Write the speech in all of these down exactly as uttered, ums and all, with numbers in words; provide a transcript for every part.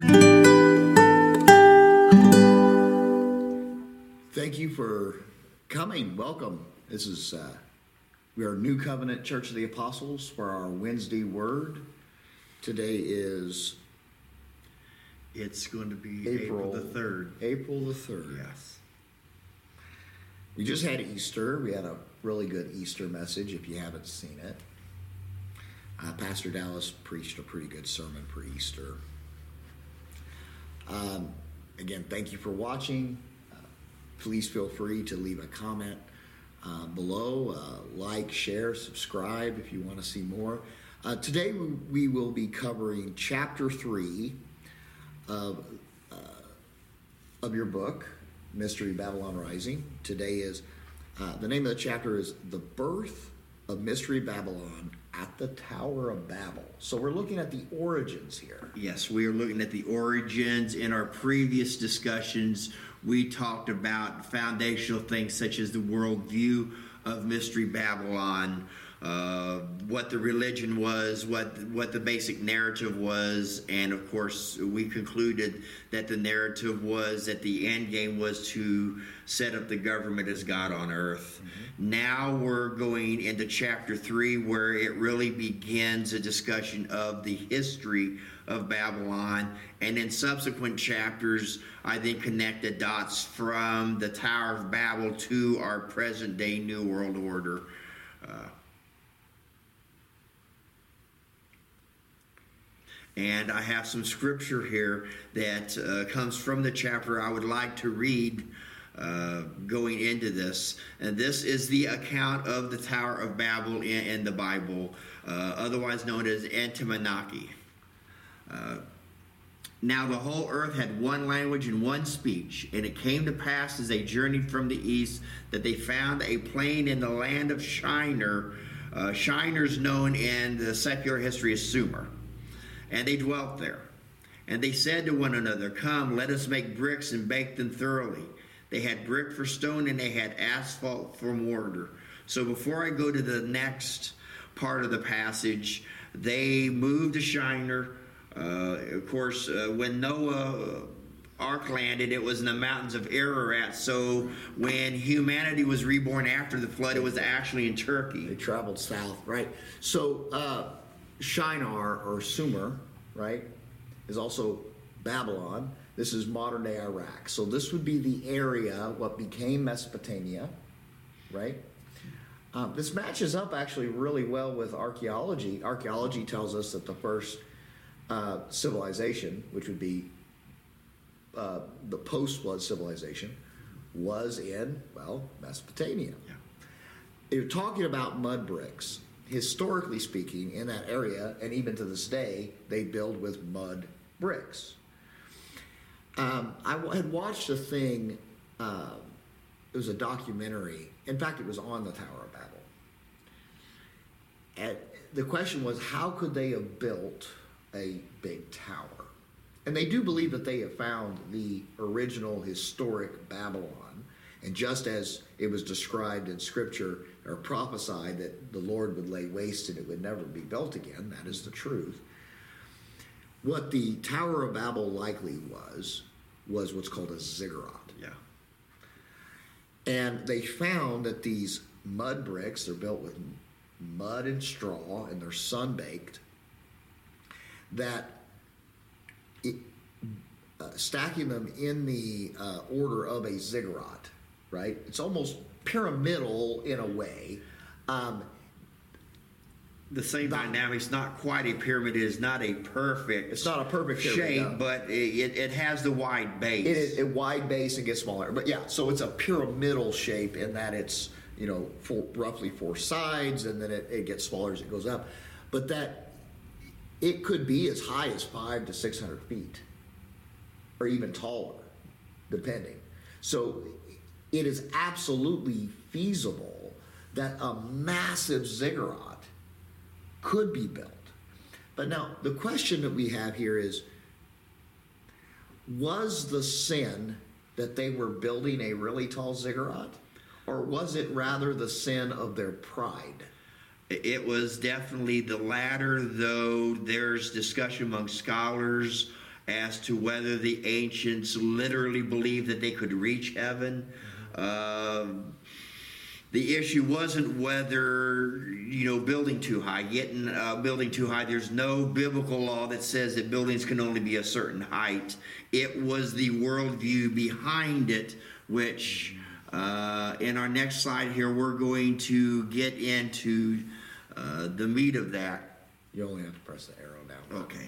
Thank you for coming. Welcome. This is uh, we are New Covenant Church of the Apostles for our Wednesday Word. Today is It's going to be April, April the third. April the third. Yes. We just had Easter. We had a really good Easter message if you haven't seen it. Uh, Pastor Dallas preached a pretty good sermon for Easter. Um, again, thank you for watching. Uh, please feel free to leave a comment uh, below. Uh, like, share, subscribe if you want to see more. Uh, today we, we will be covering chapter three of, uh, of your book, Mystery Babylon Rising. Today is, uh, the name of the chapter is The Birth of Mystery Babylon at the Tower of Babel. So we're looking at the origins here. Yes, we are looking at the origins. In our previous discussions, we talked about foundational things such as the worldview of Mystery Babylon, uh, what the religion was, what what the basic narrative was, and of course we concluded that the narrative was that the end game was to set up the government as God on earth. Mm-hmm. Now we're going into chapter three, where it really begins a discussion of the history of Babylon, and in subsequent chapters I then connect the dots from the Tower of Babel to our present day New World Order. Uh, And I have some scripture here that uh, comes from the chapter I would like to read uh, going into this. And this is the account of the Tower of Babel in, in the Bible, uh, otherwise known as Antimonaki. Uh, now the whole earth had one language and one speech, and it came to pass as they journeyed from the east that they found a plain in the land of Shinar. Uh, Shinar's known in the secular history as Sumer. And they dwelt there. And they said to one another, "Come, let us make bricks and bake them thoroughly." They had brick for stone and they had asphalt for mortar. So before I go to the next part of the passage, they moved to Shinar. Uh, of course, uh, when Noah uh, Ark landed, it was in the mountains of Ararat. So when humanity was reborn after the flood, it was actually in Turkey. They traveled south, right? So, uh, Shinar, or Sumer, right, is also Babylon. This is modern-day Iraq. So this would be the area, what became Mesopotamia, right? Um, this matches up actually really well with archaeology. Archaeology tells us that the first uh, civilization, which would be uh, the post-flood civilization, was in, well, Mesopotamia. Yeah. You're talking about mud bricks. Historically speaking, in that area, and even to this day, they build with mud bricks. Um, I w- had watched a thing, uh, it was a documentary. In fact, it was on the Tower of Babel. And the question was, how could they have built a big tower? And they do believe that they have found the original historic Babylon. And just as it was described in Scripture, or prophesied that the Lord would lay waste and it would never be built again, that is the truth. What the Tower of Babel likely was, was what's called a ziggurat. Yeah. And they found that these mud bricks, they're built with mud and straw, and they're sun-baked, that it, uh, stacking them in the uh, order of a ziggurat, right? It's almost pyramidal in a way. Um, the same that, dynamics, not quite a pyramid. It is not a perfect It's not a perfect shape, pyramid, no. but it, it has the wide base. It is a wide base and gets smaller. But yeah, so it's a pyramidal shape in that it's, you know, four, roughly four sides, and then it, it gets smaller as it goes up. But that it could be as high as five to six hundred feet, or even taller, depending. So it is absolutely feasible that a massive ziggurat could be built. But now the question that we have here is, was the sin that they were building a really tall ziggurat, or was it rather the sin of their pride? It was definitely the latter, though there's discussion among scholars as to whether the ancients literally believed that they could reach heaven. Uh, the issue wasn't whether, you know, building too high, getting uh, building too high. There's no biblical law that says that buildings can only be a certain height. It was the worldview behind it, which uh, in our next slide here, we're going to get into uh, the meat of that. You only have to press the arrow down. Okay.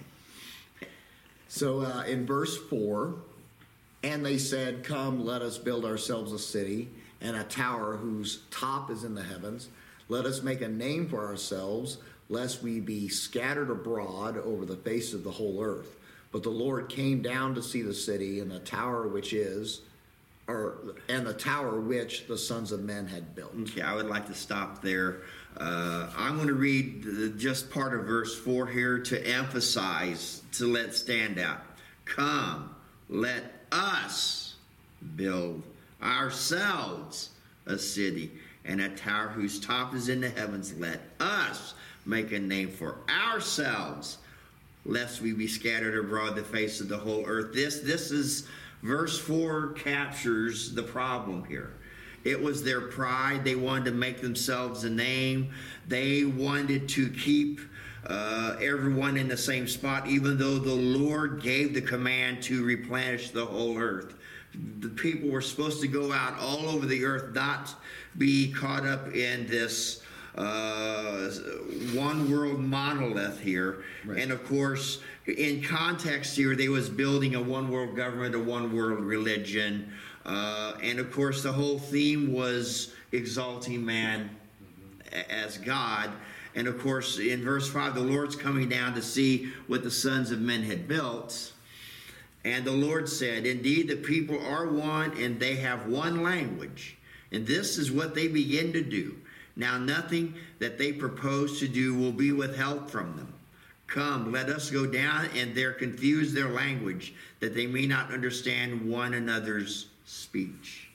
So uh, in verse four, and they said, "Come, let us build ourselves a city and a tower whose top is in the heavens. Let us make a name for ourselves, lest we be scattered abroad over the face of the whole earth." But the Lord came down to see the city and the tower which is, or and the tower which the sons of men had built. Okay, I would like to stop there. Uh, I'm going to read the, just part of verse four here to emphasize, to let stand out. Come, let us build ourselves a city and a tower whose top is in the heavens. Let us make a name for ourselves, lest we be scattered abroad the face of the whole earth. This, this is, verse four captures the problem here. It was their pride. They wanted to make themselves a name. They wanted to keep uh, everyone in the same spot, even though the Lord gave the command to replenish the whole earth. The people were supposed to go out all over the earth, not be caught up in this uh, one world monolith here. Right. And of course, in context here, they was building a one world government, a one world religion. Uh, and of course, the whole theme was exalting man as God. And of course, in verse five, the Lord's coming down to see what the sons of men had built. And the Lord said, "Indeed, the people are one, and they have one language. And this is what they begin to do. Now nothing that they propose to do will be withheld from them. Come, let us go down and there confuse their language, that they may not understand one another's speech."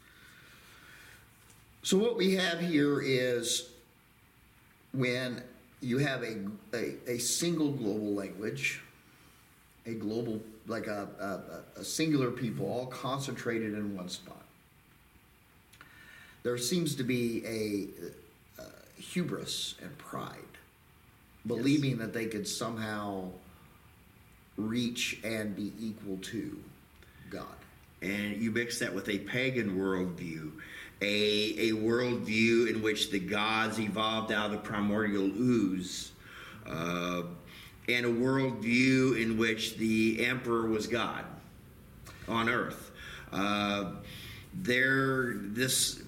So what we have here is when you have a, a, a single global language, a global, like a, a, a singular people all concentrated in one spot. There seems to be a, a hubris and pride, believing yes. that they could somehow reach and be equal to God. And you mix that with a pagan worldview, a, a worldview in which the gods evolved out of the primordial ooze, uh, and a worldview in which the emperor was God on earth. Uh, there, this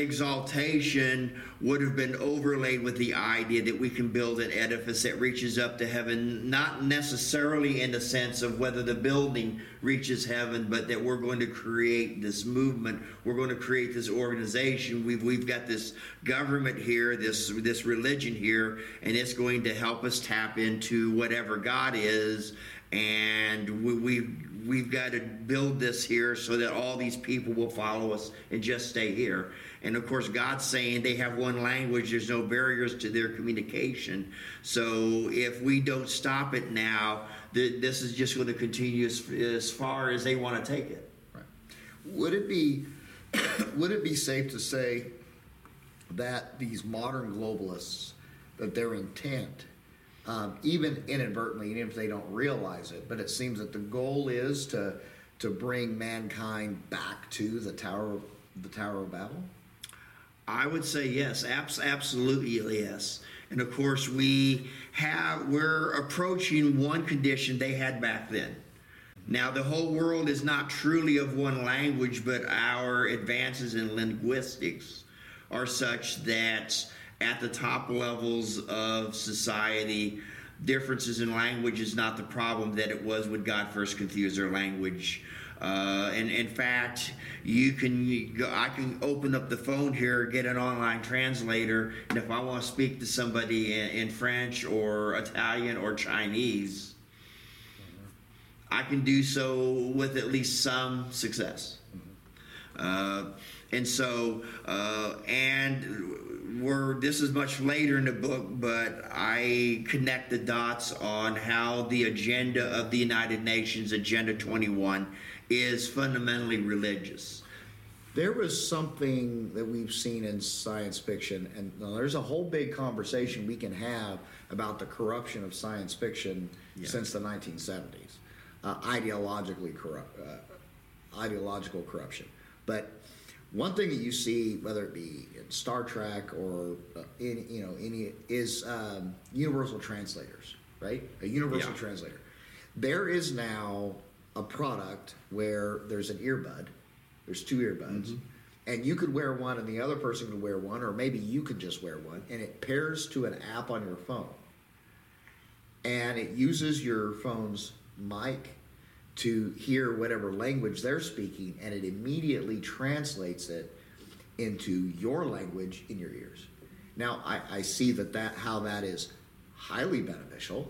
exaltation would have been overlaid with the idea that we can build an edifice that reaches up to heaven, not necessarily in the sense of whether the building reaches heaven, but that we're going to create this movement, we're going to create this organization, we've, we've got this government here, this, this religion here, and it's going to help us tap into whatever God is, and we, we've We've got to build this here so that all these people will follow us and just stay here. And of course, God's saying they have one language. There's no barriers to their communication. So if we don't stop it now, th- this is just going to continue as, as far as they want to take it. Right. Would it be would it be safe to say that these modern globalists, that their intent, Um, even inadvertently, even if they don't realize it, but it seems that the goal is to to bring mankind back to the Tower, the Tower of Babel? I would say yes, abs- absolutely yes. And of course, we have we're approaching one condition they had back then. Now, the whole world is not truly of one language, but our advances in linguistics are such that at the top levels of society, differences in language is not the problem that it was when God first confused their language. Uh, and in fact, you can go, I can open up the phone here, get an online translator, and if I want to speak to somebody in, in French or Italian or Chinese, I can do so with at least some success. Uh, and so, uh, and we're, this is much later in the book, but I connect the dots on how the agenda of the United Nations, Agenda twenty-one, is fundamentally religious. There was something that we've seen in science fiction, and now there's a whole big conversation we can have about the corruption of science fiction Yeah. since the nineteen seventies, uh, ideologically corrupt, uh, ideological corruption. But one thing that you see, whether it be in Star Trek or uh, in you know any, is um, universal translators, right? A universal Yeah. translator. There is now a product where there's an earbud. There's two earbuds, mm-hmm. and you could wear one, and the other person could wear one, or maybe you could just wear one, and it pairs to an app on your phone, and it uses your phone's mic to hear whatever language they're speaking, and it immediately translates it into your language in your ears. Now, I, I see that, that how that is highly beneficial,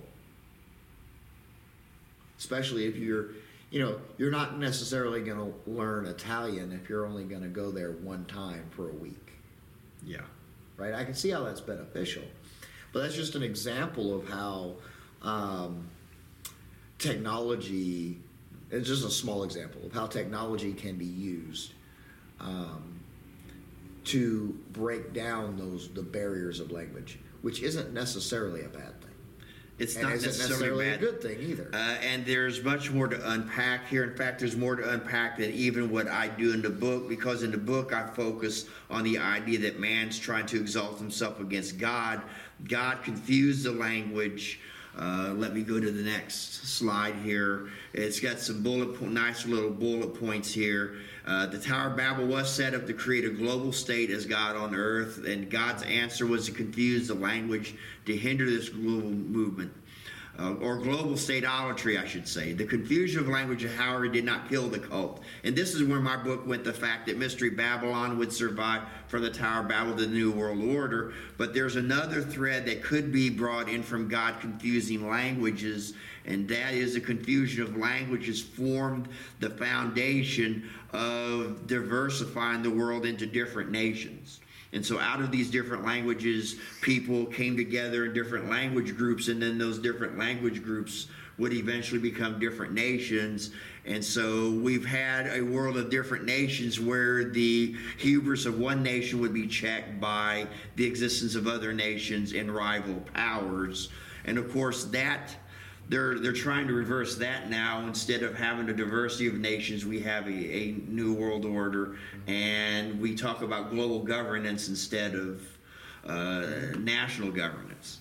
especially if you're, you know, you're not necessarily going to learn Italian if you're only going to go there one time for a week. Yeah. Right? I can see how that's beneficial. But that's just an example of how um, technology, it's just a small example of how technology can be used um, to break down those the barriers of language, which isn't necessarily a bad thing. It's and not isn't necessarily, necessarily bad. a good thing either. Uh, and there's much more to unpack here. In fact, there's more to unpack than even what I do in the book, because in the book I focus on the idea that man's trying to exalt himself against God. God confused the language. Uh, let me go to the next slide here. It's got some bullet po- nice little bullet points here. Uh, the Tower of Babel was set up to create a global state as God on earth, and God's answer was to confuse the language to hinder this global movement. Uh, or global statelotry, I should say. The confusion of language, however, did not kill the cult. And this is where my book went, the fact that Mystery Babylon would survive from the Tower of Babel to the New World Order. But there's another thread that could be brought in from God confusing languages, and that is the confusion of languages formed the foundation of diversifying the world into different nations. And so out of these different languages, people came together in different language groups, and then those different language groups would eventually become different nations. And so we've had a world of different nations where the hubris of one nation would be checked by the existence of other nations and rival powers. And of course, that They're they're trying to reverse that now. Instead of having a diversity of nations, we have a, a new world order, and we talk about global governance instead of uh, national governance.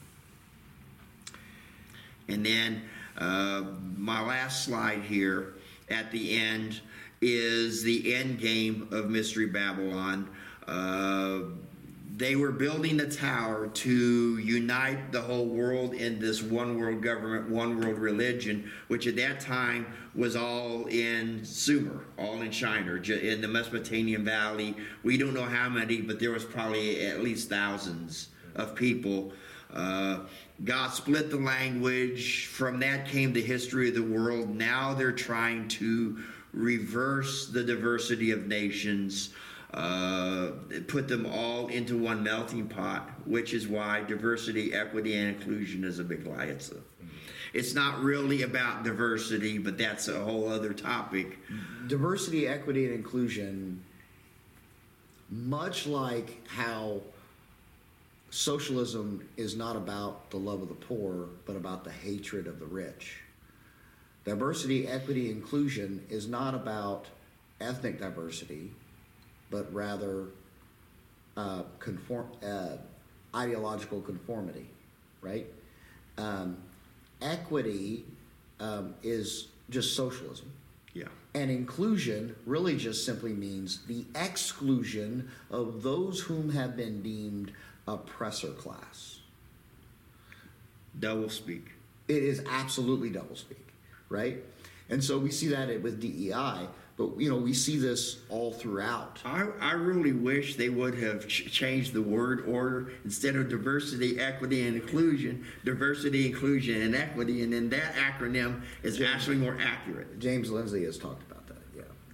And then uh, my last slide here at the end is the end game of Mystery Babylon. Uh, They were building the tower to unite the whole world in this one world government, one world religion, which at that time was all in Sumer, all in Shinar, in the Mesopotamian Valley. We don't know how many, but there was probably at least thousands of people. Uh, God split the language. From that came the history of the world. Now they're trying to reverse the diversity of nations. Uh, put them all into one melting pot, which is why diversity, equity, and inclusion is a big lie. It's, a, it's not really about diversity, but that's a whole other topic. Diversity, equity, and inclusion, much like how socialism is not about the love of the poor, but about the hatred of the rich. Diversity, equity, inclusion is not about ethnic diversity, but rather uh, conform, uh, ideological conformity, right? Um, equity um, is just socialism. Yeah. And inclusion really just simply means the exclusion of those whom have been deemed oppressor class. Double speak. It is absolutely doublespeak, right? And so we see that with D E I. But, you know, we see this all throughout. I, I really wish they would have ch- changed the word order instead of diversity, equity, and inclusion, diversity, inclusion, and equity, and then that acronym is James, actually more accurate. James Lindsay has talked about that, yeah.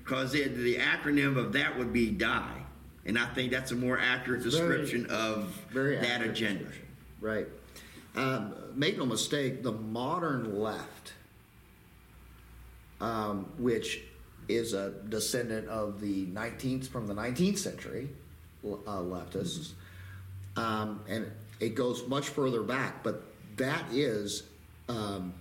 because the, the acronym of that would be D I E. And I think that's a more accurate description very, of very that agenda. Right. Um, make no mistake, the modern left, um, which is a descendant of the nineteenth, from the nineteenth century uh, leftists, mm-hmm. um, and it goes much further back, but that is, um,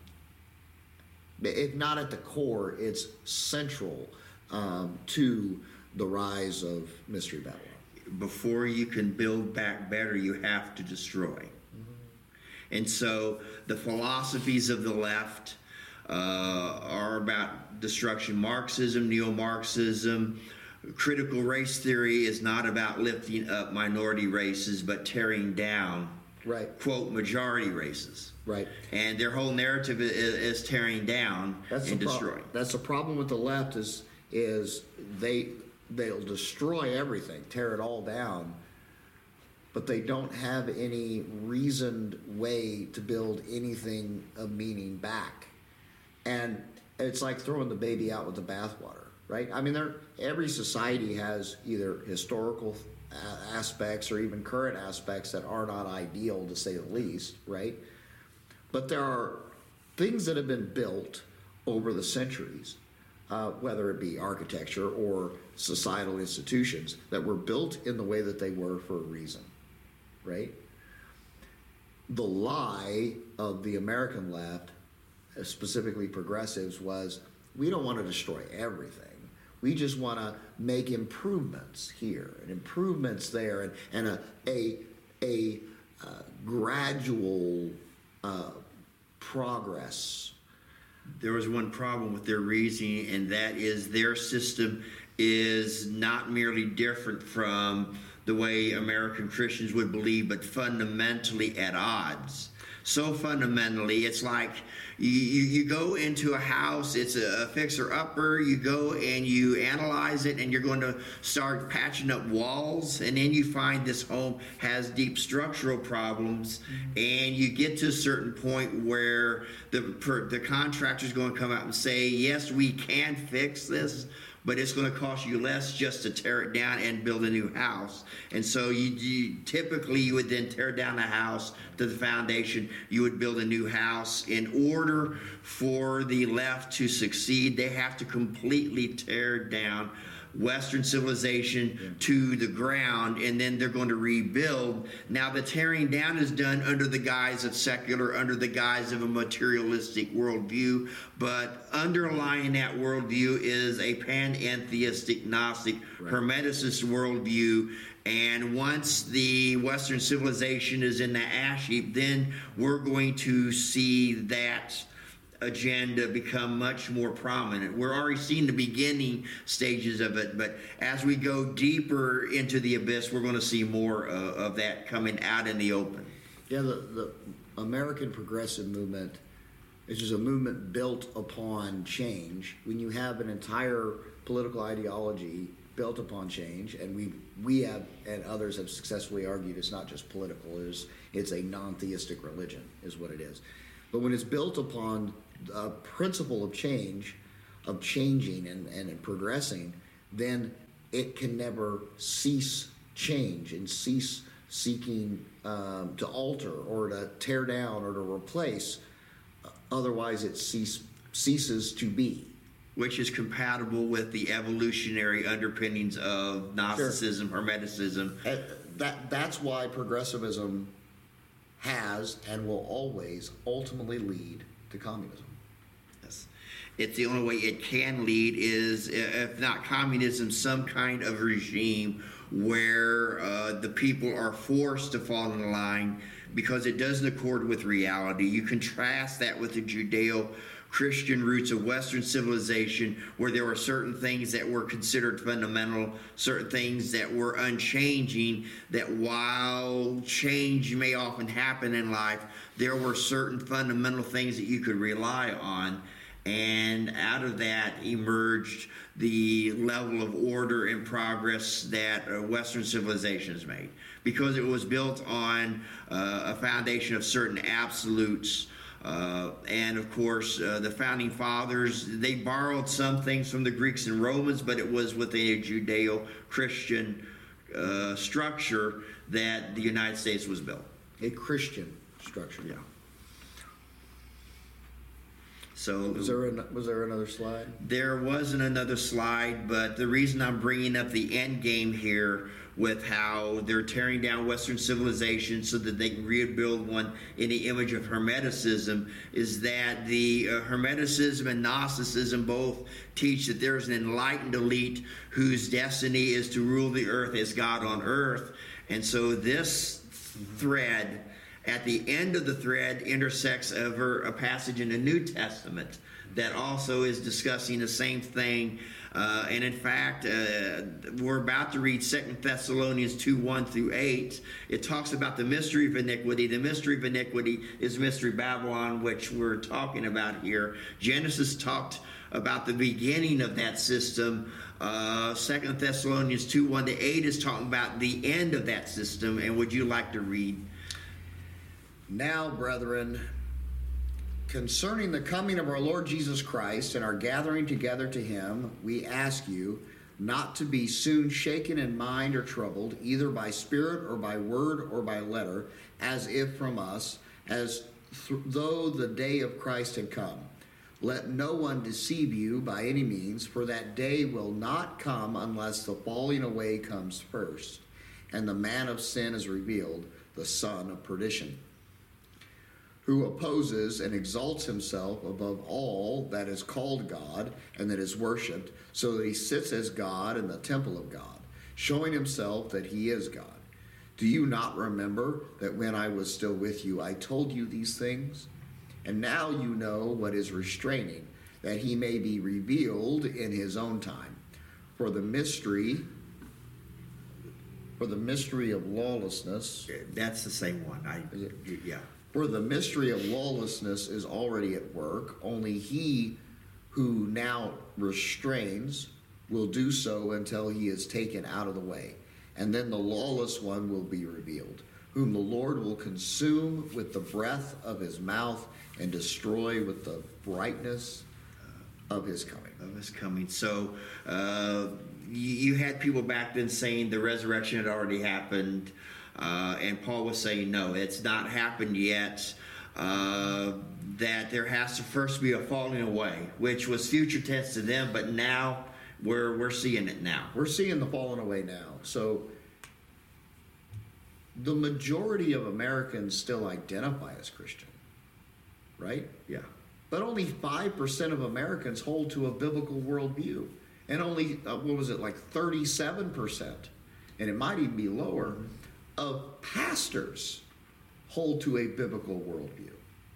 if not at the core, it's central um, to the rise of Mystery Babylon. Before you can build back better, you have to destroy. Mm-hmm. And so the philosophies of the left uh, are about destruction. Marxism, neo-Marxism, critical race theory is not about lifting up minority races, but tearing down, right, quote, majority races. Right. And their whole narrative is, is tearing down that's and the pro- destroying. That's the problem with the left is is they they'll destroy everything, tear it all down, but they don't have any reasoned way to build anything of meaning back. And it's like throwing the baby out with the bathwater, right? I mean, there every society has either historical a- aspects or even current aspects that are not ideal, to say the least, right? But there are things that have been built over the centuries, uh, whether it be architecture or societal institutions, that were built in the way that they were for a reason, right? The lie of the American left, specifically progressives, was we don't want to destroy everything. We just want to make improvements here and improvements there, and, and a a, a uh, gradual uh, progress. There was one problem with their reasoning, and that is their system is not merely different from the way American Christians would believe, but fundamentally at odds. So fundamentally, it's like you, you, you go into a house, it's a, a fixer-upper, you go and you analyze it, and you're going to start patching up walls, and then you find this home has deep structural problems, mm-hmm. and you get to a certain point where the, per, the contractor's going to come out and say, yes, we can fix this, but it's going to cost you less just to tear it down and build a new house. And so you, you typically you would then tear down the house to the foundation. You would build a new house. In order for the left to succeed, they have to completely tear down Western civilization yeah. to the ground, and then they're going to rebuild. Now, the tearing down is done under the guise of secular, under the guise of a materialistic worldview, but underlying that worldview is a panentheistic, Gnostic, right. Hermeticist worldview. And once the Western civilization is in the ash heap, then we're going to see that agenda become much more prominent. We're already seeing the beginning stages of it, but as we go deeper into the abyss, we're going to see more uh, of that coming out in the open. Yeah, the, the American progressive movement is just a movement built upon change. When you have an entire political ideology built upon change, and we we have and others have successfully argued it's not just political, it's, it's a non-theistic religion is what it is. But when it's built upon a principle of change, of changing and, and progressing, then it can never cease change and cease seeking um, to alter or to tear down or to replace. Otherwise, it cease, ceases to be. Which is compatible with the evolutionary underpinnings of Gnosticism, sure. Hermeticism. And that that's why progressivism has and will always ultimately lead to communism. Yes. It's the only way it can lead is, if not communism, some kind of regime where uh, the people are forced to fall in line because it doesn't accord with reality. You contrast that with the Judeo Christian roots of Western civilization, where there were certain things that were considered fundamental, certain things that were unchanging, that while change may often happen in life, there were certain fundamental things that you could rely on. And out of that emerged the level of order and progress that uh, Western civilization has made, because it was built on uh, a foundation of certain absolutes Uh, and of course, uh, the founding fathers, they borrowed some things from the Greeks and Romans, but it was within a Judeo-Christian uh, structure that the United States was built. A Christian structure. Yeah. So Was there an, was there another slide? there wasn't another slide, but the reason I'm bringing up the end game here with how they're tearing down Western civilization so that they can rebuild one in the image of Hermeticism is that the uh, Hermeticism and Gnosticism both teach that there's an enlightened elite whose destiny is to rule the earth as God on earth. And so this thread, at the end of the thread, intersects over a passage in the New Testament that also is discussing the same thing. Uh, and in fact, uh, we're about to read Second Thessalonians two, one through eight. It talks about the mystery of iniquity. The mystery of iniquity is Mystery Babylon, which we're talking about here. Genesis talked about the beginning of that system. Uh, Second Thessalonians two, one to eight is talking about the end of that system. And would you like to read? Now, brethren, concerning the coming of our Lord Jesus Christ and our gathering together to him, we ask you not to be soon shaken in mind or troubled, either by spirit or by word or by letter, as if from us, as th- though the day of Christ had come. Let no one deceive you by any means, for that day will not come unless the falling away comes first, and the man of sin is revealed, the son of perdition, who opposes and exalts himself above all that is called God and that is worshipped, so that he sits as God in the temple of God, showing himself that he is God. Do you not remember that when I was still with you, I told you these things? And now you know what is restraining, that he may be revealed in his own time. For the mystery, for the mystery of lawlessness. That's the same one. I, Is it? yeah. For the mystery of lawlessness is already at work. Only he who now restrains will do so until he is taken out of the way. And then the lawless one will be revealed, whom the Lord will consume with the breath of his mouth and destroy with the brightness of his coming. Of his coming. So uh, you, you had people back then saying the resurrection had already happened. Uh, and Paul was saying, no, it's not happened yet. Uh, that there has to first be a falling away, which was future tense to them, but now we're we're seeing it now. We're seeing the falling away now. So the majority of Americans still identify as Christian, right? Yeah. But only five percent of Americans hold to a biblical worldview. And only, uh, what was it, like thirty-seven percent, and it might even be lower, of pastors hold to a biblical worldview.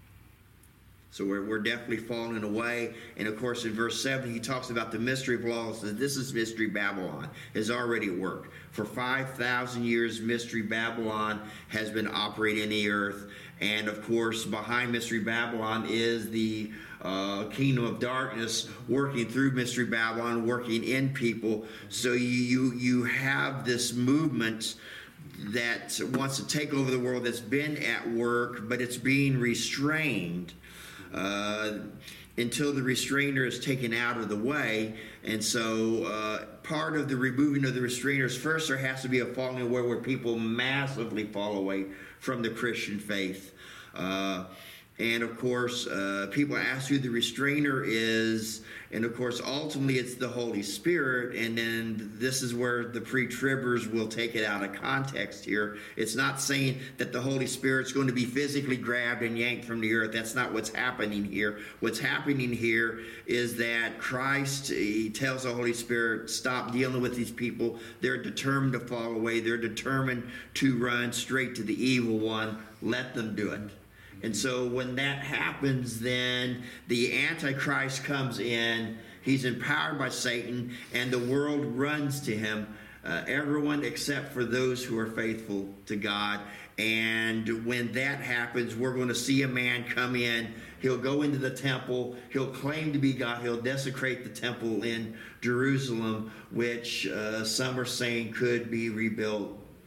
So we're, we're definitely falling away. And of course, in verse seven, he talks about the mystery of lawlessness. This is Mystery Babylon, is already at work. For five thousand years, Mystery Babylon has been operating in the earth. And of course, behind Mystery Babylon is the uh, kingdom of darkness working through Mystery Babylon, working in people. So you, you, you have this movement that wants to take over the world, that's been at work, but it's being restrained uh, until the restrainer is taken out of the way. And so uh, part of the removing of the restrainers, first there has to be a falling away where people massively fall away from the Christian faith. Uh, and of course, uh, people ask who the restrainer is, and of course, ultimately it's the Holy Spirit. And then this is where the pre-tribbers will take it out of context here. It's not saying that the Holy Spirit's going to be physically grabbed and yanked from the earth. That's not what's happening here. What's happening here is that Christ, he tells the Holy Spirit, stop dealing with these people. They're determined to fall away. They're determined to run straight to the evil one. Let them do it. And so when that happens, then the Antichrist comes in. He's empowered by Satan, and the world runs to him. Uh, everyone except for those who are faithful to God. And when that happens, we're going to see a man come in. He'll go into the temple. He'll claim to be God. He'll desecrate the temple in Jerusalem, which uh, some are saying could be rebuilt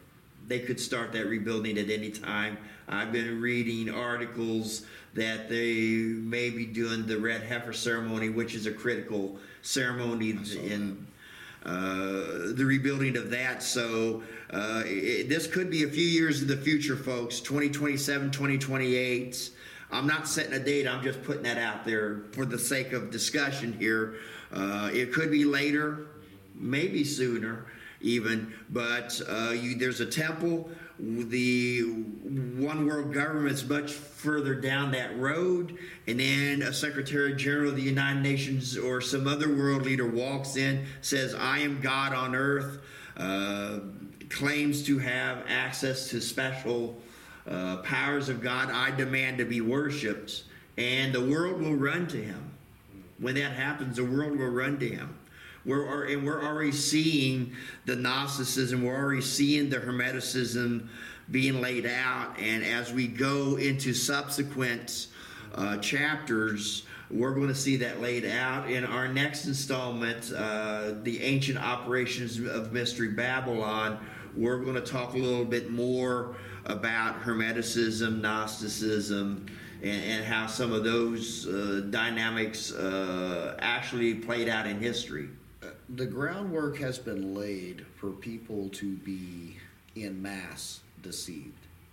they could start that rebuilding at any time. I've been reading articles that they may be doing the red heifer ceremony, which is a critical ceremony in uh, the rebuilding of that. So uh, it, this could be a few years in the future, folks. twenty twenty-seven, twenty twenty-eight. I'm not setting a date. I'm just putting that out there for the sake of discussion here. Uh, it could be later, maybe sooner even, but uh, you, there's a temple. The one world government's much further down that road, and then a Secretary General of the United Nations or some other world leader walks in, says, I am God on earth, uh, claims to have access to special uh, powers of God. I demand to be worshipped, and the world will run to him. When that happens, the world will run to him. We're, and we're already seeing the Gnosticism, we're already seeing the Hermeticism being laid out. And as we go into subsequent uh, chapters, we're going to see that laid out. In our next installment, uh, The Ancient Operations of Mystery Babylon, we're going to talk a little bit more about Hermeticism, Gnosticism, and, and how some of those uh, dynamics uh, actually played out in history. The groundwork has been laid for people to be en masse deceived.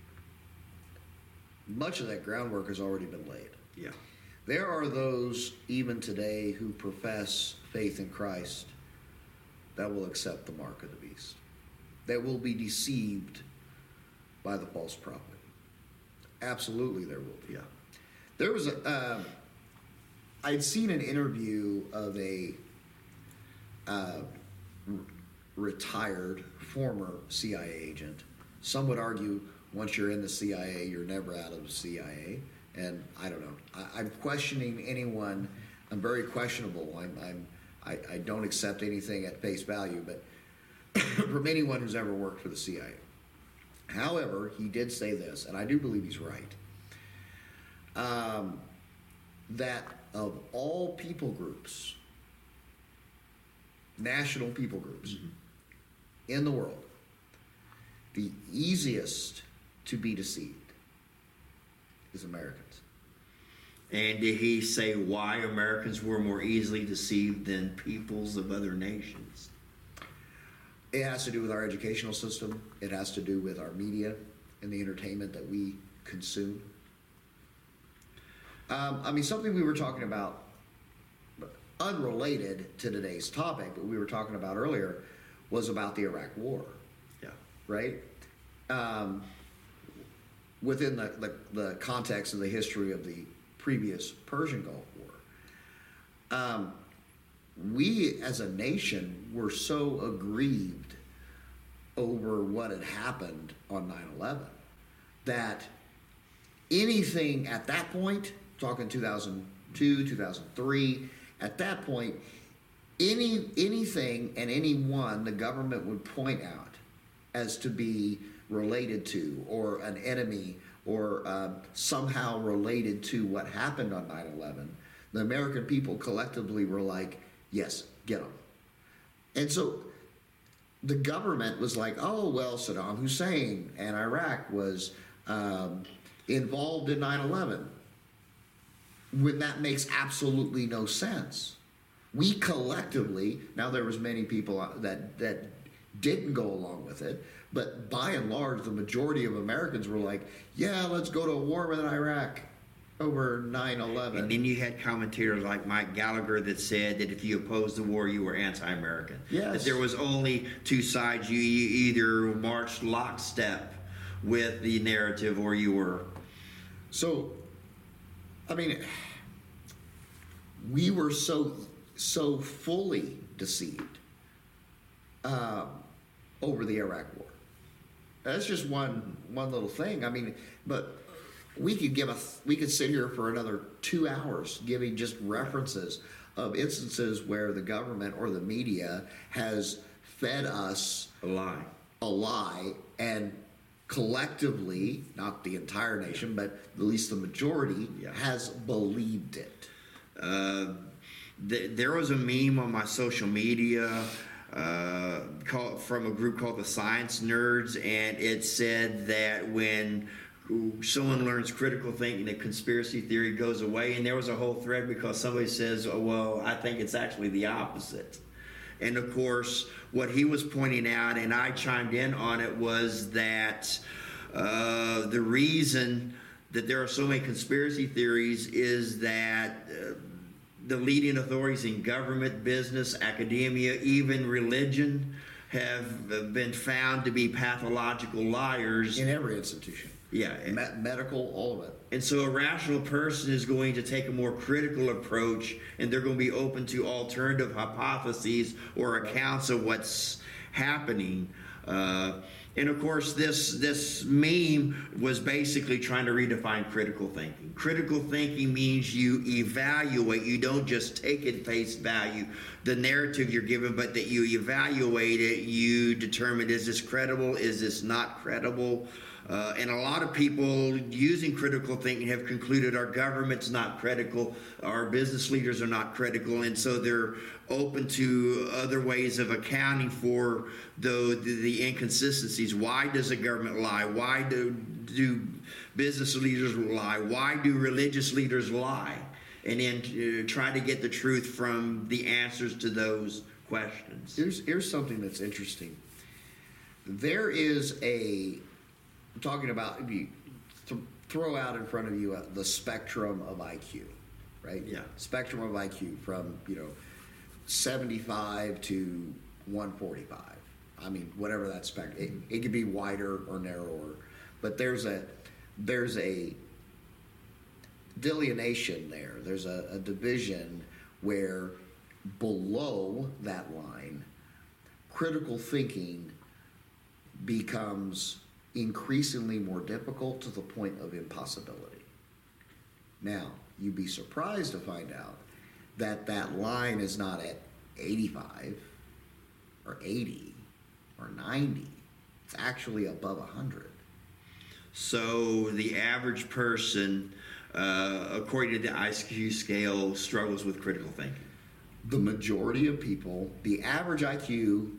Much of that groundwork has already been laid. Yeah. There are those even today who profess faith in Christ that will accept the mark of the beast, that will be deceived by the false prophet. Absolutely there will be. Yeah. There was a, uh, I'd seen an interview of a uh, r- retired former C I A agent. Some would argue once you're in the C I A, you're never out of the C I A. And I don't know. I, I'm questioning anyone. I'm very questionable. I'm, I'm, I, I don't accept anything at face value, but from anyone who's ever worked for the C I A. However, he did say this, and I do believe he's right, um, that of all people groups, national people groups mm-hmm. in the world, the easiest to be deceived is Americans. And did he say why Americans were more easily deceived than peoples of other nations? It has to do with our educational system. It has to do with our media and the entertainment that we consume. Um, I mean, something we were talking about, unrelated to today's topic, but we were talking about earlier, was about the Iraq War. Yeah. Right? Um, within the, the, the context of the history of the previous Persian Gulf War. Um, we as a nation were so aggrieved over what had happened on nine eleven that anything at that point, talking two thousand two, two thousand three, at that point, any anything and anyone the government would point out as to be related to or an enemy or uh, somehow related to what happened on nine eleven, the American people collectively were like, yes, get them. And so the government was like, oh, well, Saddam Hussein and Iraq was um, involved in nine eleven, when that makes absolutely no sense. We collectively, now there was many people that, that didn't go along with it, but by and large, the majority of Americans were like, yeah, let's go to a war with Iraq over nine eleven. And then you had commentators like Mike Gallagher that said that if you opposed the war, you were anti-American. Yes. That there was only two sides. You, you either marched lockstep with the narrative or you were... So, I mean, we were so, so fully deceived um, over the Iraq war. That's just one one little thing. I mean, but we could give a we could sit here for another two hours giving just references of instances where the government or the media has fed us a lie, a lie, and collectively, not the entire nation, but at least the majority, yeah. has believed it. Uh, th- there was a meme on my social media uh, called, from a group called the Science Nerds, and it said that when someone learns critical thinking, that conspiracy theory goes away. And there was a whole thread because somebody says, oh, well, I think it's actually the opposite. And of course, what he was pointing out, and I chimed in on it, was that uh, the reason that there are so many conspiracy theories is that uh, the leading authorities in government, business, academia, even religion have been found to be pathological liars. In every institution. Yeah. Me- medical, all of it. And so a rational person is going to take a more critical approach, and they're going to be open to alternative hypotheses or accounts of what's happening. Uh, and of course, this this meme was basically trying to redefine critical thinking. Critical thinking means you evaluate. You don't just take it face value, the narrative you're given, but that you evaluate it. You determine, is this credible? Is this not credible? Uh, and a lot of people using critical thinking have concluded our government's not critical, our business leaders are not critical, and so they're open to other ways of accounting for the, the, the inconsistencies. Why does the government lie? Why do, do business leaders lie? Why do religious leaders lie? And then uh, try to get the truth from the answers to those questions. Here's, here's something that's interesting. There is a... I'm talking about, if you th- throw out in front of you uh, the spectrum of I Q, right? Yeah. Spectrum of I Q from, you know, seventy-five to one forty-five. I mean, whatever that spectrum. It, it could be wider or narrower, but there's a there's a delineation there. There's a, a division where below that line, critical thinking becomes increasingly more difficult to the point of impossibility. Now, you'd be surprised to find out that that line is not at eighty-five or eighty or ninety. It's actually above one hundred. So the average person, uh, according to the I Q scale, struggles with critical thinking. The majority of people, the average I Q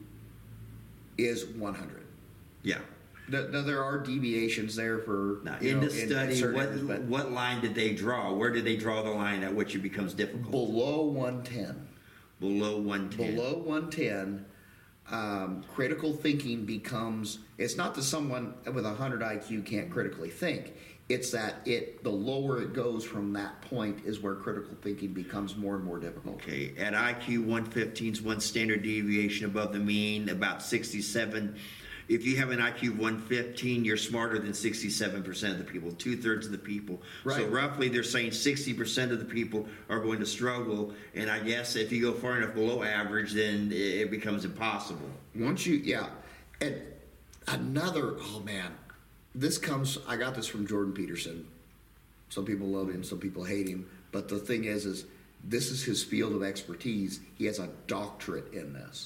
is one hundred. Yeah. Now, there are deviations there for Now, you in know, the study, certain what areas, but what line did they draw? Where did they draw the line at which it becomes difficult? below one ten. Below one ten. Below one ten, um, critical thinking becomes. It's not that someone with one hundred I Q can't critically think. It's that it the lower it goes from that point is where critical thinking becomes more and more difficult. Okay, at I Q one fifteen is one standard deviation above the mean, about sixty-seven. If you have an I Q of one fifteen, you're smarter than sixty-seven percent of the people, two-thirds of the people. Right. So roughly they're saying sixty percent of the people are going to struggle. And I guess if you go far enough below average, then it becomes impossible. Once you, yeah. And another, oh man, this comes, I got this from Jordan Peterson. Some people love him, some people hate him. But the thing is, is this is his field of expertise. He has a doctorate in this.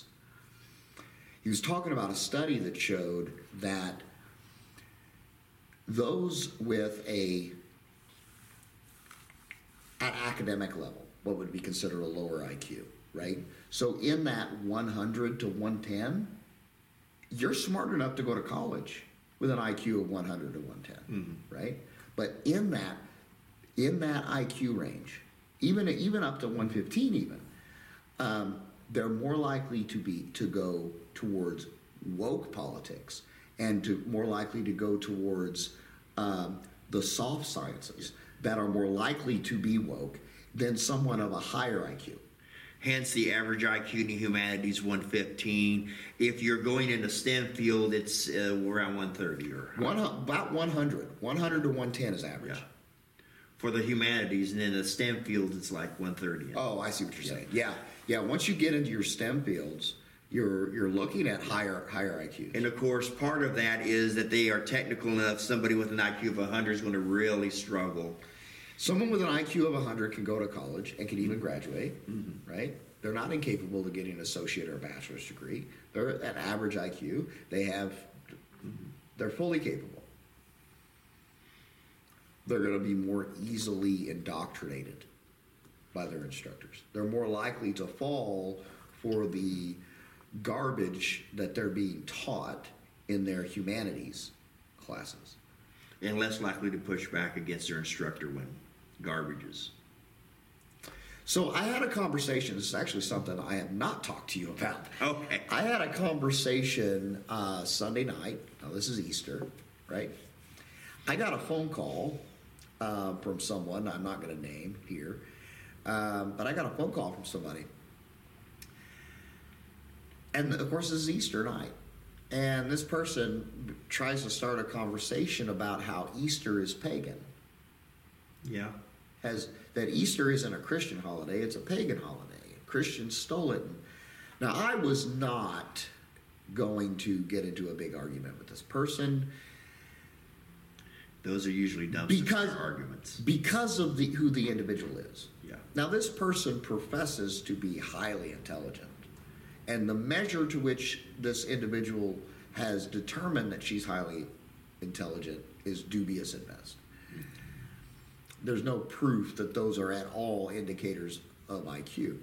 He was talking about a study that showed that those with a, at academic level, what would be considered a lower I Q, right? So in that one hundred to one ten, you're smart enough to go to college with an I Q of one hundred to one ten, mm-hmm. right? But in that, in that I Q range, even even up to one fifteen, even, um, they're more likely to be to go towards woke politics and to more likely to go towards um, the soft sciences that are more likely to be woke than someone of a higher I Q. Hence, the average I Q in the humanities one fifteen. If you're going in a STEM field, it's uh, around one thirty or One, about one hundred. one hundred to one ten is average. Yeah. For the humanities, and in the STEM field, it's like one thirty. Oh, I see what you're yeah. saying. Yeah, yeah. Once you get into your STEM fields, you're you're looking at higher higher I Qs. And of course, part of that is that they are technical enough. Somebody with an I Q of one hundred is going to really struggle. Someone with an I Q of one hundred can go to college and can even graduate, mm-hmm. right? They're not incapable of getting an associate or a bachelor's degree. They're at average I Q. They have, they're fully capable. They're going to be more easily indoctrinated by their instructors. They're more likely to fall for the garbage that they're being taught in their humanities classes. And less likely to push back against their instructor when garbage is. So I had a conversation. This is actually something I have not talked to you about. Okay. I had a conversation uh, Sunday night. Now, this is Easter, right? I got a phone call uh, from someone I'm not going to name here, um, but I got a phone call from somebody. And, of course, this is Easter night. And this person tries to start a conversation about how Easter is pagan. Yeah. Has that Easter isn't a Christian holiday, it's a pagan holiday. Christians stole it. Now, I was not going to get into a big argument with this person. Those are usually dumpster Because, arguments. because of the who the individual is. Yeah. Now, this person professes to be highly intelligent. And the measure to which this individual has determined that she's highly intelligent is dubious at best. There's no proof that those are at all indicators of I Q.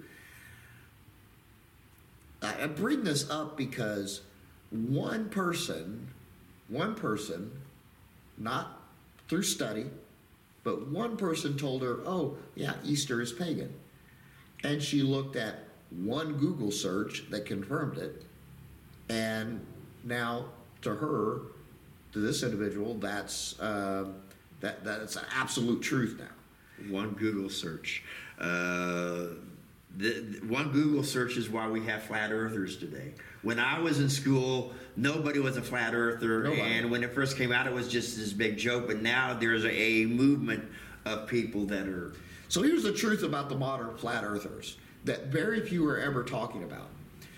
I bring this up because one person, one person, not through study, but one person told her, oh, yeah, Easter is pagan. And she looked at one Google search that confirmed it. And now, to her, to this individual, that's uh, that that's absolute truth now. One Google search. Uh, the, the one Google search is why we have flat earthers today. When I was in school, nobody was a flat earther, Nobody. And when it first came out, it was just this big joke. But now there's a, a movement of people that are. So here's the truth about the modern flat earthers that very few are ever talking about.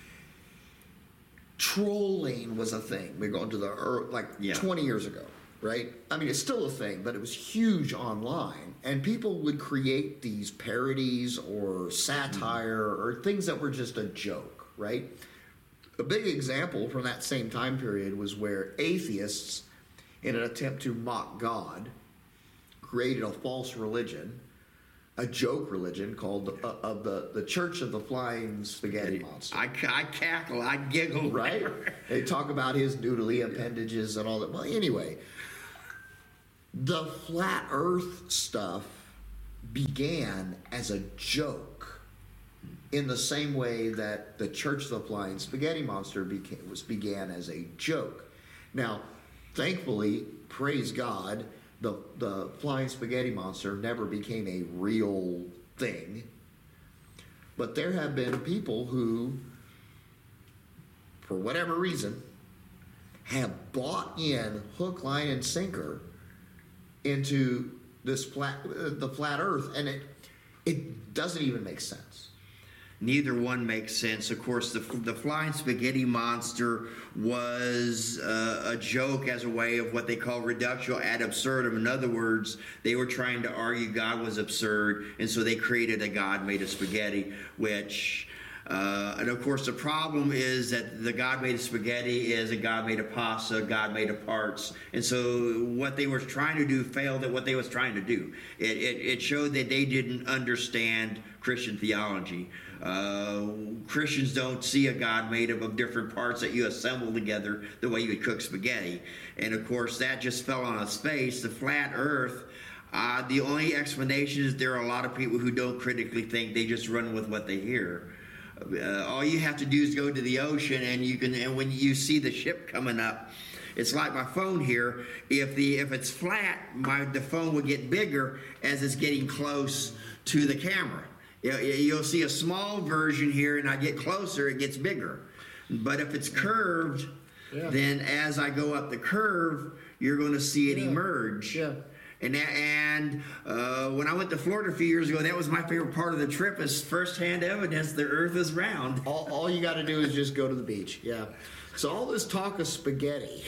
Trolling was a thing. We're going to the earth like Yeah. twenty years ago, right? I mean, it's still a thing, but it was huge online. And people would create these parodies or satire or things that were just a joke, right? A big example from that same time period was where atheists, in an attempt to mock God, created a false religion, a joke religion called the, uh, of the, the Church of the Flying Spaghetti Monster. I, I cackle, I giggle. Right? They talk about his doodly appendages and all that. Well, anyway, the flat earth stuff began as a joke in the same way that the Church of the Flying Spaghetti Monster became, was began as a joke. Now, thankfully, praise God, the, the Flying Spaghetti Monster never became a real thing. But there have been people who, for whatever reason, have bought in hook, line, and sinker into this flat, uh, the flat Earth, and it it doesn't even make sense. Neither one makes sense. Of course, the the flying spaghetti monster was uh, a joke as a way of what they call reductio ad absurdum. In other words, they were trying to argue God was absurd, and so they created a God made of spaghetti, which... Uh, and of course, the problem is that the God made of spaghetti is a God made of pasta, God made of parts. And so what they were trying to do failed at what they was trying to do. It, it, it showed that they didn't understand Christian theology. Uh, Christians don't see a God made up of different parts that you assemble together the way you would cook spaghetti. And of course, that just fell on its face. The flat earth, uh, the only explanation is there are a lot of people who don't critically think. They just run with what they hear. Uh, all you have to do is go to the ocean, and you can. And when you see the ship coming up, it's like my phone here. If the if it's flat, my the phone will get bigger as it's getting close to the camera. You- You'll see a small version here, and I get closer, it gets bigger. But if it's curved, Yeah. then as I go up the curve, you're going to see it Yeah. emerge. Yeah. And that, and uh, when I went to Florida a few years ago, that was my favorite part of the trip: is firsthand evidence the Earth is round. All, all you got to do is just go to the beach. Yeah. So all this talk of spaghetti.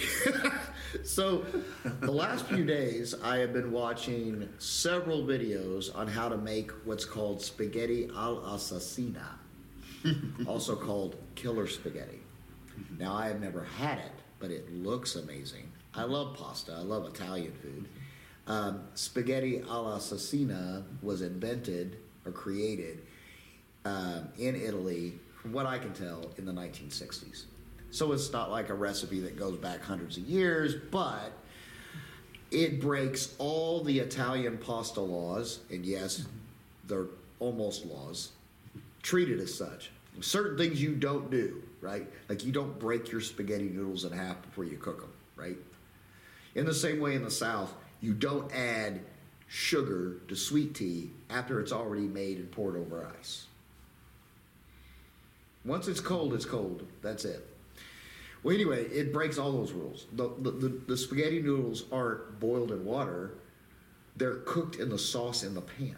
So the last few days, I have been watching several videos on how to make what's called spaghetti all'assassina, also called killer spaghetti. Now, I have never had it, but it looks amazing. I love pasta. I love Italian food. Um, spaghetti all'assassina was invented or created um, in Italy from what I can tell, in the nineteen sixties. So it's not like a recipe that goes back hundreds of years, but it breaks all the Italian pasta laws, and yes, they're almost laws, treated as such. Certain things you don't do, right? Like you don't break your spaghetti noodles in half before you cook them, right? In the same way in the South, you don't add sugar to sweet tea after it's already made and poured over ice. Once it's cold, it's cold. That's it. Well, anyway, it breaks all those rules. The, the, the, the spaghetti noodles aren't boiled in water. They're cooked in the sauce in the pan.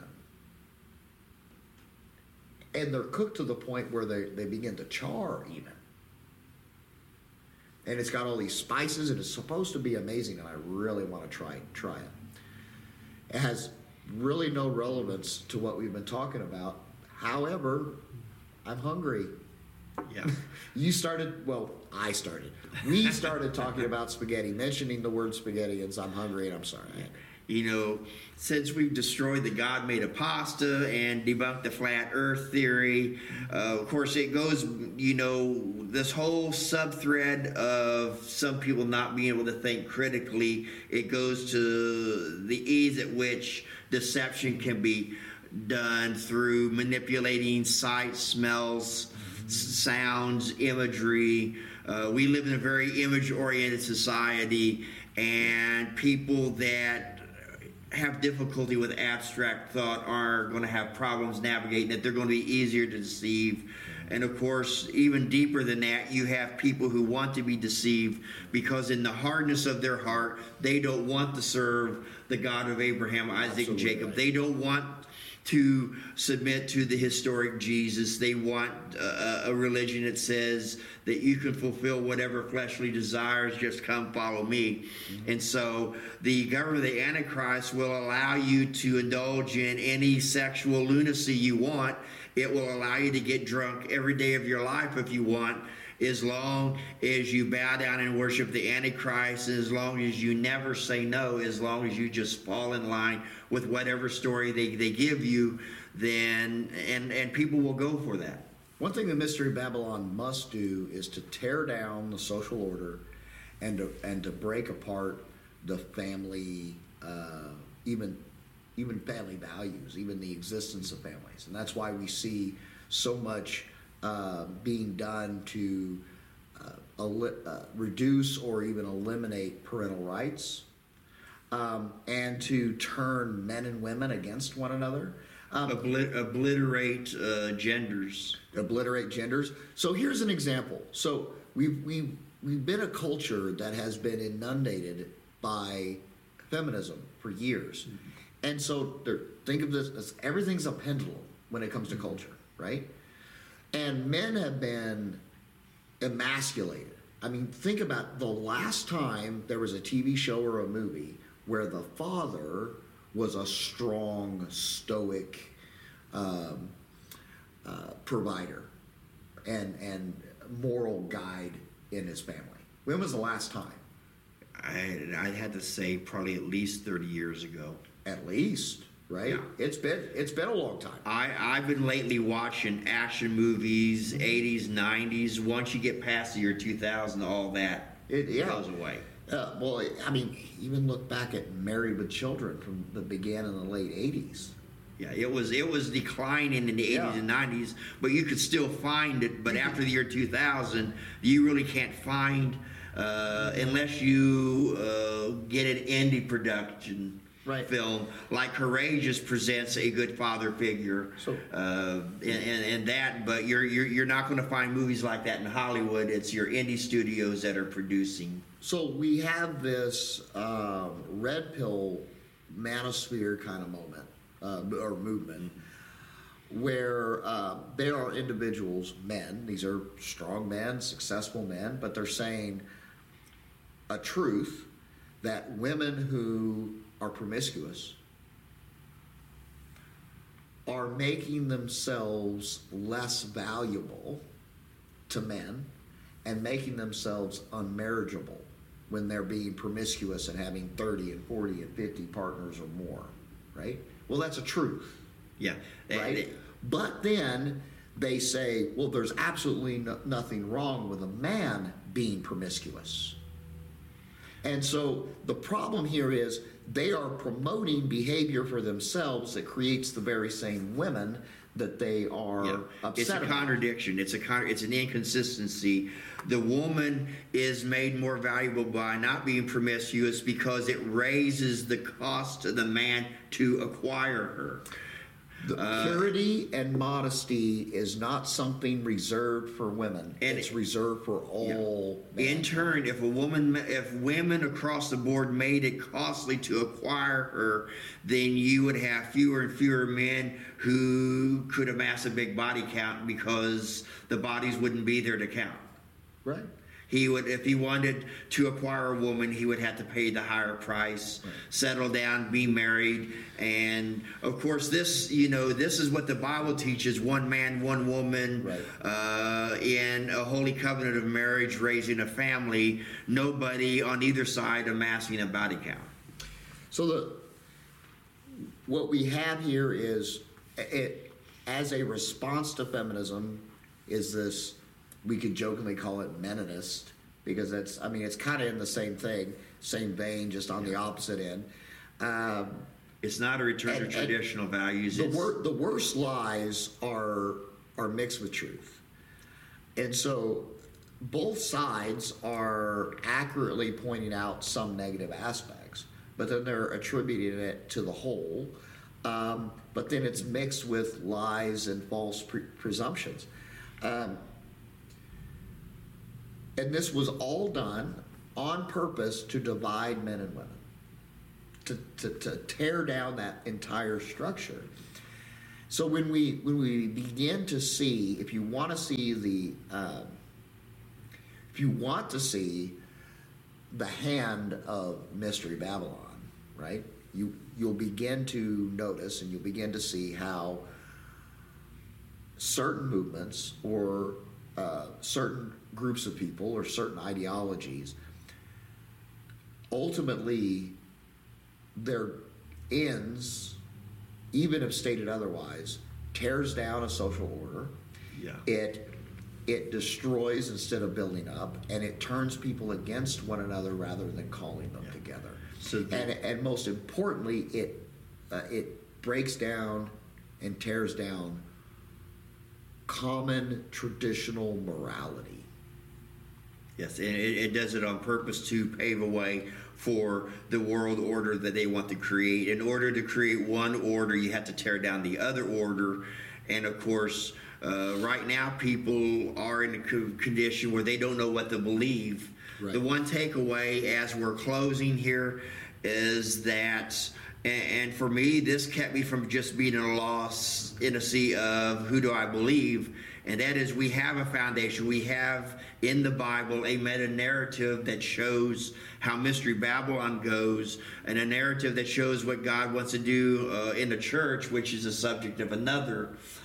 And they're cooked to the point where they, they begin to char even. And it's got all these spices, and it's supposed to be amazing, and I really want to try, try it. It has really no relevance to what we've been talking about. However, I'm hungry. Yeah. You started, well, I started. We started talking about spaghetti, mentioning the word spaghetti, and so I'm hungry, and I'm sorry. You know, since we've destroyed the God made of pasta and debunked the flat earth theory, uh, of course, it goes, you know, this whole sub-thread of some people not being able to think critically. It goes to the ease at which deception can be done through manipulating sight, smells, sounds, imagery. Uh, we live in a very image-oriented society, and people that have difficulty with abstract thought are going to have problems navigating it. They're going to be easier to deceive. And of course, even deeper than that, you have people who want to be deceived because in the hardness of their heart, they don't want to serve the God of Abraham, Isaac, Absolutely and Jacob. right. They don't want to submit to the historic Jesus. They want a, a religion that says that you can fulfill whatever fleshly desires, just come follow me. Mm-hmm. And so the government of the Antichrist will allow you to indulge in any sexual lunacy you want. It will allow you to get drunk every day of your life if you want, as long as you bow down and worship the Antichrist, as long as you never say no, as long as you just fall in line with whatever story they, they give you, then and, and people will go for that. One thing the Mystery Babylon must do is to tear down the social order and to, and to break apart the family, uh, even even family values, even the existence of families. And that's why we see so much uh, being done to uh, el- uh, reduce or even eliminate parental rights, um, and to turn men and women against one another. Um, Oblit- obliterate uh, genders. Obliterate genders. So here's an example. So we've, we've, we've been a culture that has been inundated by feminism for years. Mm-hmm. And so there, think of this as everything's a pendulum when it comes to culture, right? And men have been emasculated. I mean, think about the last time there was a T V show or a movie where the father was a strong, stoic um, uh, provider and and moral guide in his family. When was the last time? I I had to say probably at least thirty years ago. At least, right? Yeah. It's been it's been a long time. I, I've been lately watching action movies, eighties, nineties. Once you get past the year two thousand, all that It, yeah. goes away. Uh, well, I mean, even look back at Married with Children from that began in the late eighties. Yeah, it was it was declining in the eighties Yeah. and nineties, but you could still find it. But after the year two thousand, you really can't find uh, unless you uh, get an indie production. Right. Film like Courageous presents a good father figure, So- uh, and, and, and that. But you're you're you're not going to find movies like that in Hollywood. It's your indie studios that are producing. So we have this um, red pill manosphere kind of moment uh, or movement where uh, there are individuals, men, these are strong men, successful men, but they're saying a truth that women who are promiscuous are making themselves less valuable to men and making themselves unmarriageable when they're being promiscuous and having thirty and forty and fifty partners or more, right? Well, that's a truth, Yeah, right? But then they say, well, there's absolutely no, nothing wrong with a man being promiscuous. And so the problem here is they are promoting behavior for themselves that creates the very same women that they are Yeah. upset It's a about. contradiction. It's a con- it's an inconsistency. The woman is made more valuable by not being promiscuous because it raises the cost of the man to acquire her. The purity and modesty is not something reserved for women. And it's it- reserved for all men. In turn, if a woman, if women across the board made it costly to acquire her, then you would have fewer and fewer men who could amass a big body count because the bodies wouldn't be there to count. Right. He would, if he wanted to acquire a woman, he would have to pay the higher price, Right. settle down, be married, and of course, this, you know, this is what the Bible teaches: one man, one woman, Right. uh, in a holy covenant of marriage, raising a family. Nobody on either side amassing a body count. So the what we have here is it as a response to feminism is this, we could jokingly call it Meninist, because that's, I mean, it's kind of in the same thing, same vein, just on the opposite end. Um, It's not a return And- to and traditional values. the, It's, wor- the worst lies are are mixed with truth, and so both sides are accurately pointing out some negative aspects, but then they're attributing it to the whole. Um, but then it's mixed with lies and false pre- presumptions. Um, and this was all done on purpose to divide men and women, to, to, to tear down that entire structure. So when we when we begin to see, if you want to see the, um, if you want to see the hand of Mystery Babylon, right? You you'll begin to notice and you'll begin to see how certain movements or uh, certain groups of people or certain ideologies ultimately their ends, even if stated otherwise, tears down a social order. yeah. It it destroys instead of building up, and it turns people against one another rather than calling them Yeah. together. So the- and and most importantly, it uh, it breaks down and tears down common traditional morality. Yes, and it, it does it on purpose to pave a way for the world order that they want to create. In order to create one order, you have to tear down the other order. And of course, uh, right now, people are in a co- condition where they don't know what to believe. Right. The one takeaway as we're closing here is that, and, and for me, this kept me from just being in a loss in a sea of who do I believe. And that is, we have a foundation. We have in the Bible a meta-narrative that shows how Mystery Babylon goes, and a narrative that shows what God wants to do uh, in the church, which is the subject of another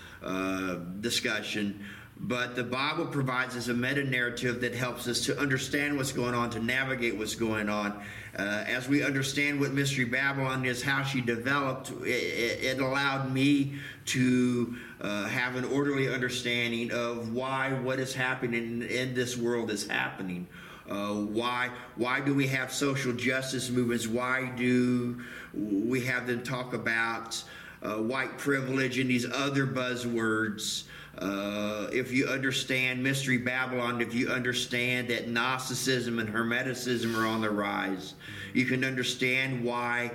uh, discussion. But the Bible provides us a meta-narrative that helps us to understand what's going on, to navigate what's going on. Uh, as we understand what Mystery Babylon is, how she developed, it, it, it allowed me to uh, have an orderly understanding of why what is happening in this world is happening. Uh, why why do we have social justice movements? Why do we have them talk about uh, white privilege and these other buzzwords? Uh, if you understand Mystery Babylon, if you understand that Gnosticism and Hermeticism are on the rise, you can understand why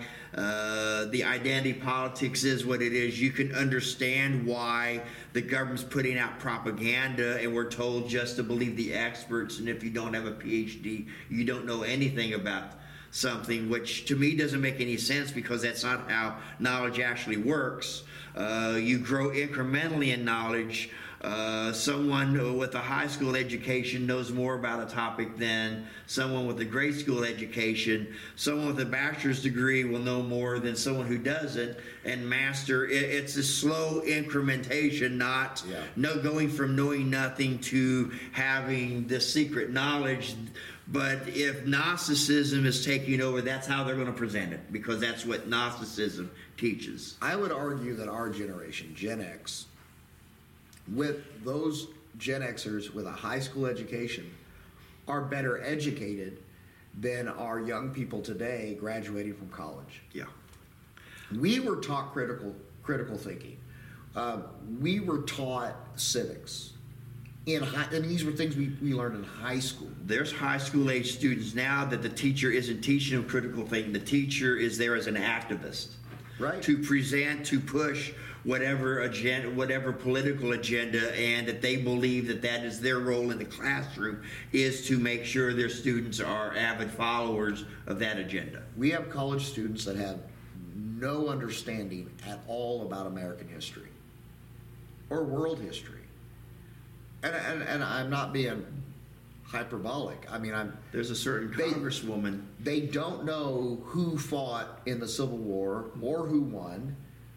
uh, the identity politics is what it is. You can understand why the government's putting out propaganda and we're told just to believe the experts, and if you don't have a P H D, you don't know anything about something, which to me doesn't make any sense, because that's not how knowledge actually works. Uh, you grow incrementally in knowledge. Uh, someone with a high school education knows more about a topic than someone with a grade school education. Someone with a bachelor's degree will know more than someone who doesn't. And master, it, it's a slow incrementation, not Yeah. no going from knowing nothing to having this secret knowledge. But if Gnosticism is taking over, that's how they're going to present it, because that's what Gnosticism teaches. I would argue that our generation, Gen X, with those Gen Xers with a high school education are better educated than our young people today graduating from college. Yeah. We were taught critical critical thinking. Uh, we were taught civics. In high, and these were things we, we learned in high school. There's high school age students now that the teacher isn't teaching them critical thinking. The teacher is there as an activist. Right. To present, to push whatever agenda, whatever political agenda, and that they believe that that is their role in the classroom, is to make sure their students are avid followers of that agenda. We have college students that have no understanding at all about American history or world history. And, and, and I'm not being hyperbolic. I mean, I'm. There's a certain they, congresswoman. They don't know who fought in the Civil War or who won.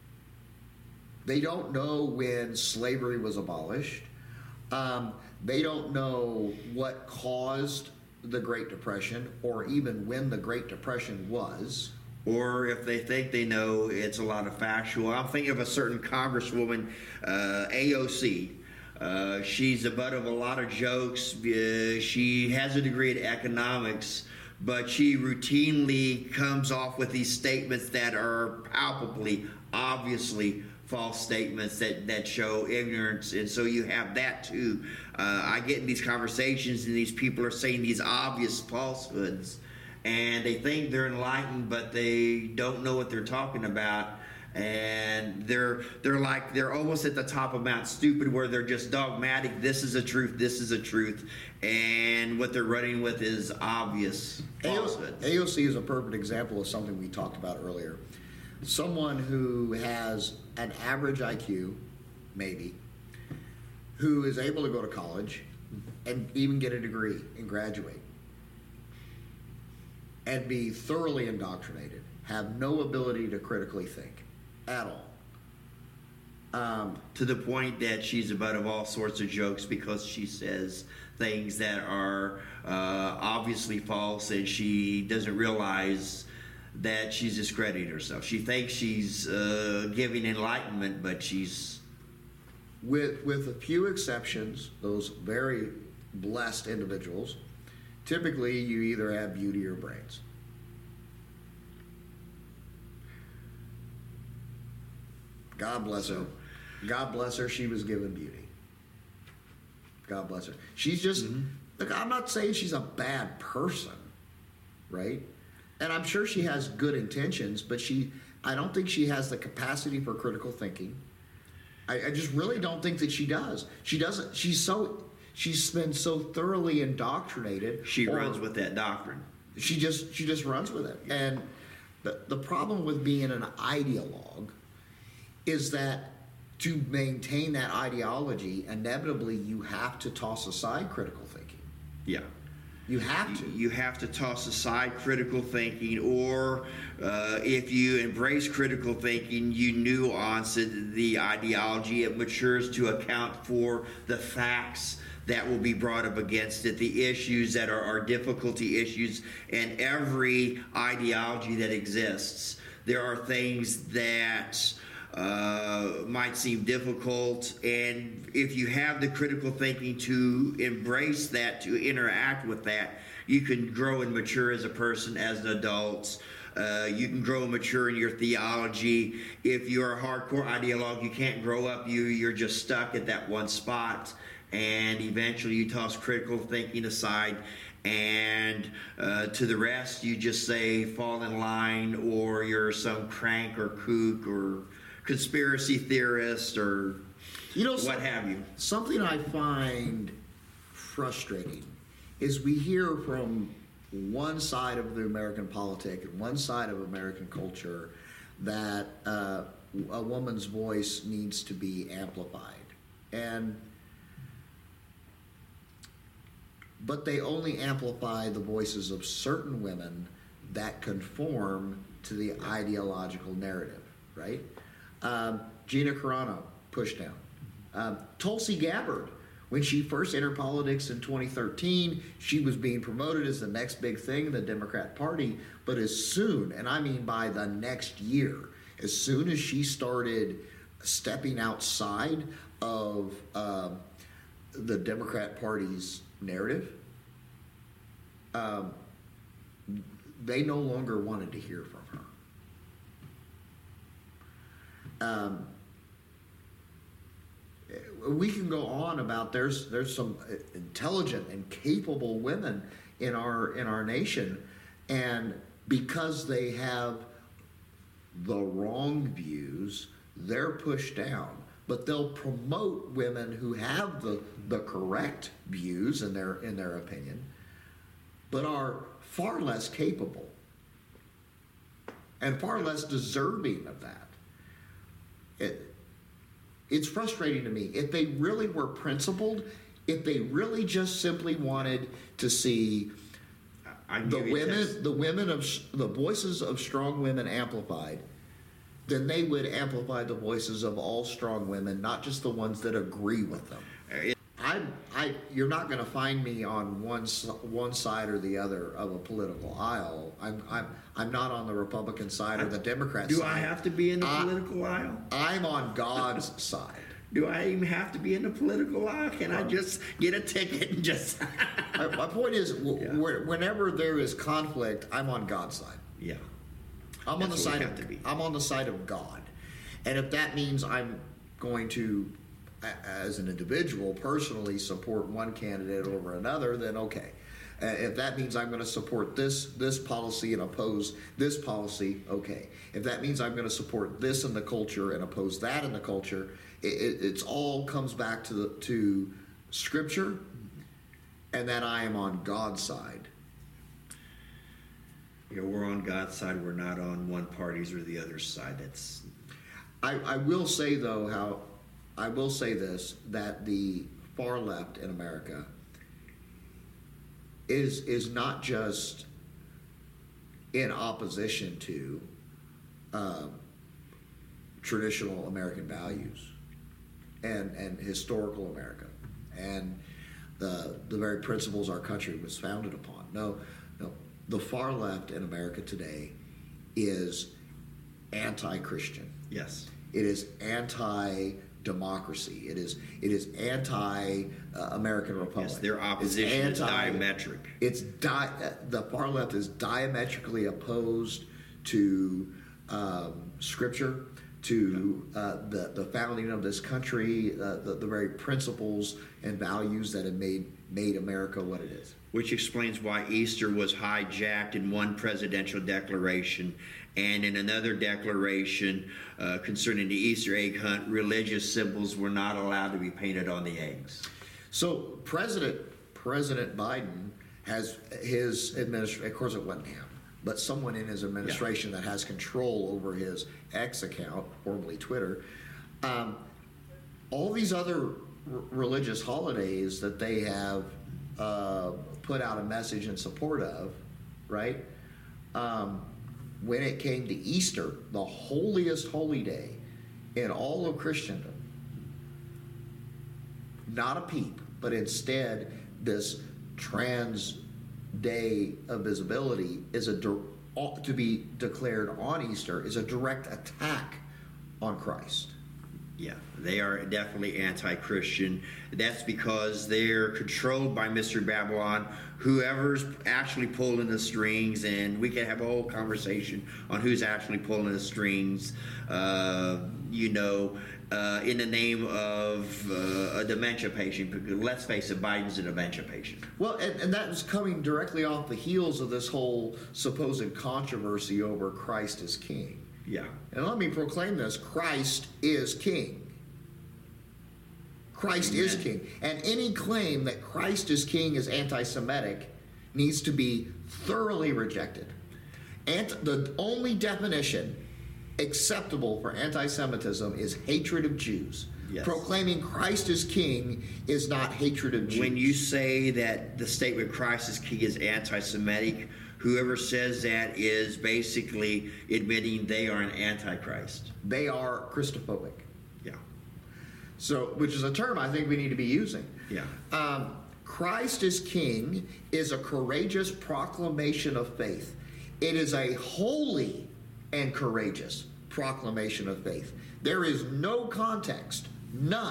They don't know when slavery was abolished. Um, they don't know what caused the Great Depression or even when the Great Depression was. Or if they think they know, it's a lot of factual. I'm thinking of a certain congresswoman, uh, A O C. Uh, she's the butt of a lot of jokes. Uh, she has a degree in economics, but she routinely comes off with these statements that are palpably, obviously false statements that, that show ignorance. And so you have that too. Uh, I get in these conversations and these people are saying these obvious falsehoods, and they think they're enlightened, but they don't know what they're talking about. And they're they're like they're almost at the top of Mount Stupid, where they're just dogmatic. This is a truth. This is a truth, and what they're running with is obvious falsehoods. A O C is a perfect example of something we talked about earlier. Someone who has an average I Q, maybe, who is able to go to college and even get a degree and graduate, and be thoroughly indoctrinated, have no ability to critically think at all. Um, to the point that she's the butt of all sorts of jokes because she says things that are uh, obviously false, and she doesn't realize that she's discrediting herself. She thinks she's uh, giving enlightenment, but she's... With, with a few exceptions, those very blessed individuals, typically you either have beauty or brains. God bless her. God bless her. She was given beauty. God bless her. She's just, mm-hmm. Look, I'm not saying she's a bad person, right? And I'm sure she has good intentions, but she, I don't think she has the capacity for critical thinking. I, I just really don't think that she does. She doesn't, she's so, she's been so thoroughly indoctrinated. She runs with that doctrine. She just, she just runs with it. And the, the problem with being an ideologue is that to maintain that ideology, inevitably you have to toss aside critical thinking. Yeah. You have to. You have to toss aside critical thinking, or uh, if you embrace critical thinking, you nuance it, the ideology. It matures to account for the facts that will be brought up against it, the issues that are, are difficulty issues, and every ideology that exists. There are things that Uh, might seem difficult, and if you have the critical thinking to embrace that, to interact with that, you can grow and mature as a person, as an adult. Uh, you can grow and mature in your theology. If you're a hardcore ideologue, you can't grow up. You, you're just stuck at that one spot, and eventually you toss critical thinking aside, and uh, to the rest, you just say fall in line, or you're some crank or kook or conspiracy theorist or you know, what have you. Something I find frustrating is we hear from one side of the American politic and one side of American culture that uh, a woman's voice needs to be amplified. And but they only amplify the voices of certain women that conform to the ideological narrative, right? Um, Gina Carano, push down. Um, Tulsi Gabbard, when she first entered politics in twenty thirteen, she was being promoted as the next big thing in the Democrat Party. But as soon, and I mean by the next year, as soon as she started stepping outside of um, the Democrat Party's narrative, um, they no longer wanted to hear from her. Um, we can go on about there's there's some intelligent and capable women in our in our nation, and because they have the wrong views, they're pushed down. But they'll promote women who have the, the correct views in their in their opinion, but are far less capable and far less deserving of that. It, it's frustrating to me. If they really were principled, if they really just simply wanted to see I the women, the women of the voices of strong women amplified, then they would amplify the voices of all strong women, not just the ones that agree with them. It, I, I, you're not going to find me on one one side or the other of a political aisle. I'm, I'm, I'm not on the Republican side or the Democrat do side. I have to be in the I, political aisle? I'm on God's side. Do I even have to be in the political aisle? Can I just get a ticket and just? my, my point is, w- Yeah. w- whenever there is conflict, I'm on God's side. Yeah. I'm on the That's what side we of have to be. I'm on the side of God, and if that means I'm going to, a- as an individual, personally support one candidate over another, then okay. Uh, if that means I'm going to support this this policy and oppose this policy, okay. If that means I'm going to support this in the culture and oppose that in the culture, it, it it's all comes back to the, to Scripture, and that I am on God's side. Yeah, we're on God's side. We're not on one party's or the other side. That's. I, I will say though how I will say this, that the far left in America is is not just in opposition to um, traditional American values and and historical America and the the very principles our country was founded upon. No, no, the far left in America today is anti-Christian. Yes. It is anti-democracy. It is it is anti-American Republic. Yes, their opposition It's is anti- diametric. It's di- the far left is diametrically opposed to um, Scripture, to uh, the the founding of this country, uh, the the very principles and values that have made made America what it is. Which explains why Easter was hijacked in one presidential declaration, and in another declaration uh, concerning the Easter egg hunt, religious symbols were not allowed to be painted on the eggs. So President President Biden has his administration. Of course, it wasn't him, but someone in his administration yeah. that has control over his X account, formerly Twitter. Um, all these other r- religious holidays that they have uh, put out a message in support of, right? Um, when it came to Easter, the holiest holy day in all of Christendom, not a peep, but instead this trans day of visibility is a to be declared on Easter is a direct attack on Christ. Yeah, they are definitely anti-Christian. That's because they're controlled by Mister Babylon, whoever's actually pulling the strings, and we can have a whole conversation on who's actually pulling the strings, uh, you know, uh, in the name of uh, a dementia patient. Because let's face it, Biden's a dementia patient. Well, and, and that was coming directly off the heels of this whole supposed controversy over Christ as King. Yeah. And let me proclaim this: Christ is King. Christ Amen. is King. And any claim that Christ is King is anti-Semitic needs to be thoroughly rejected. And the only definition acceptable for anti-Semitism is hatred of Jews. Yes. Proclaiming Christ is King is not hatred of Jews. When you say that the statement Christ is King is anti-Semitic, whoever says that is basically admitting they are an antichrist. They are Christophobic. Yeah. So, which is a term I think we need to be using. Yeah. Um, Christ is King is a courageous proclamation of faith. It is a holy and courageous proclamation of faith. There is no context, none,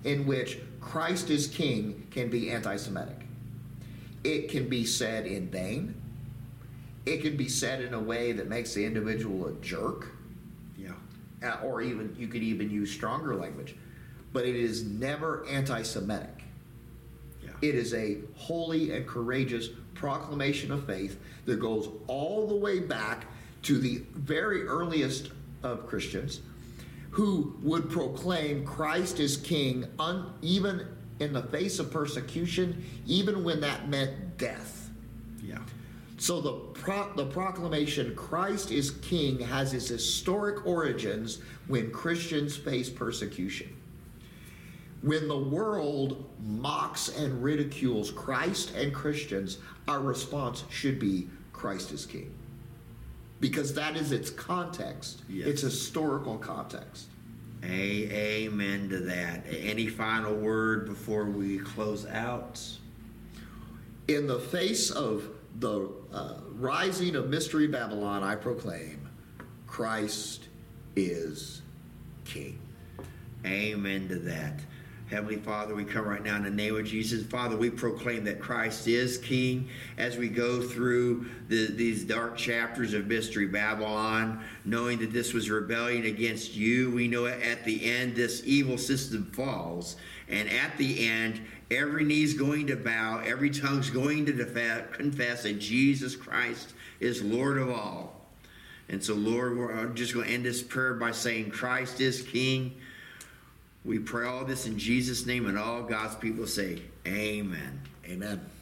in which Christ is king can be anti-Semitic. It can be said in vain. It can be said in a way that makes the individual a jerk. Yeah. Uh, or even, you could even use stronger language. But it is never anti-Semitic. Yeah. It is a holy and courageous proclamation of faith that goes all the way back to the very earliest of Christians, who would proclaim Christ is king un, even in the face of persecution, even when that meant death. Yeah. So the pro, the proclamation Christ is king has its historic origins when Christians face persecution. When the world mocks and ridicules Christ and Christians, our response should be Christ is king. Because that is its context, yes. Its historical context. A- amen to that. Any final word before we close out? In the face of the uh, rising of Mystery Babylon, I proclaim, Christ is king. Amen to that. Heavenly Father, we come right now in the name of Jesus. Father, we proclaim that Christ is king as we go through the, these dark chapters of Mystery Babylon, knowing that this was rebellion against you. We know at the end this evil system falls, and at the end every knee's going to bow, every tongue's going to defa- confess that Jesus Christ is Lord of all. And so, Lord, we're just going to end this prayer by saying Christ is king. We pray all this in Jesus' name, and all God's people say, amen. Amen.